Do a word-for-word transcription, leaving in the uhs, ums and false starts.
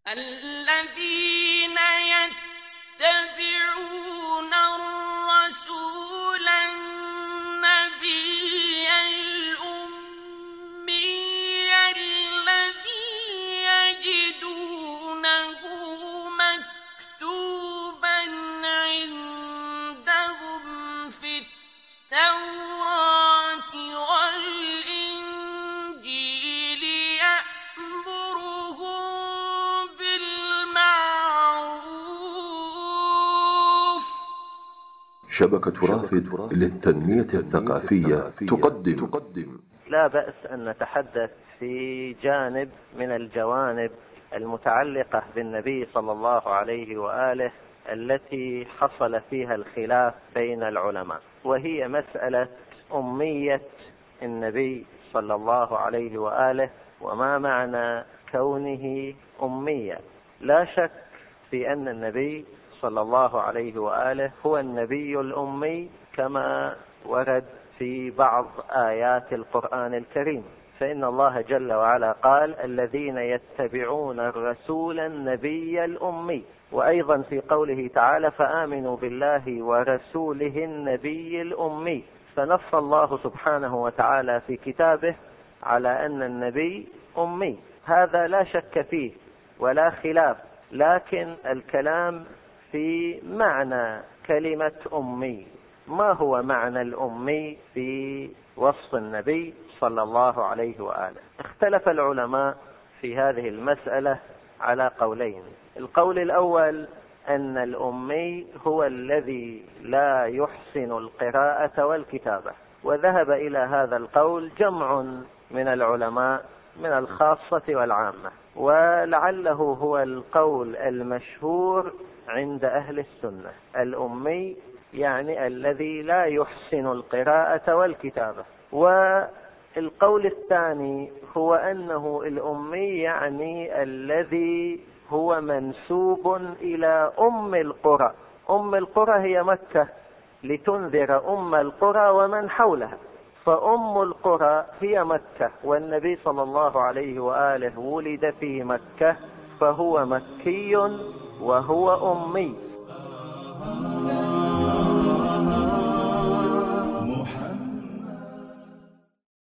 الذين يتبعون الرسول النبي الأمي الذي يجدونه مكتوبا عندهم في التوراة والإنجيل يأمرهم بالمعروف. شبكة رافد للتنمية الثقافية تقدم تقدم لا بأس أن نتحدث في جانب من الجوانب المتعلقة بالنبي صلى الله عليه وآله التي حصل فيها الخلاف بين العلماء، وهي مسألة أمية النبي صلى الله عليه وآله، وما معنى كونه أميا. لا شك في أن النبي صلى الله عليه وآله هو النبي الأمي كما ورد في بعض آيات القرآن الكريم، فإن الله جل وعلا قال الذين يتبعون الرسول النبي الأمي، وأيضا في قوله تعالى فآمنوا بالله ورسوله النبي الأمي. فنص الله سبحانه وتعالى في كتابه على أن النبي أمي، هذا لا شك فيه ولا خلاف، لكن الكلام في معنى كلمة أمي. ما هو معنى الأمي في وصف النبي صلى الله عليه وآله؟ اختلف العلماء في هذه المسألة على قولين. القول الأول أن الأمي هو الذي لا يحسن القراءة والكتابة، وذهب إلى هذا القول جمع من العلماء من الخاصة والعامة، ولعله هو القول المشهور عند أهل السنة. الأمي يعني الذي لا يحسن القراءة والكتابة. والقول الثاني هو أنه الأمي يعني الذي هو منسوب إلى أم القرى. أم القرى هي مكة، لتنذر أم القرى ومن حولها، فأم القرى هي مكة، والنبي صلى الله عليه وآله ولد في مكة، فهو مكي وهو أمي.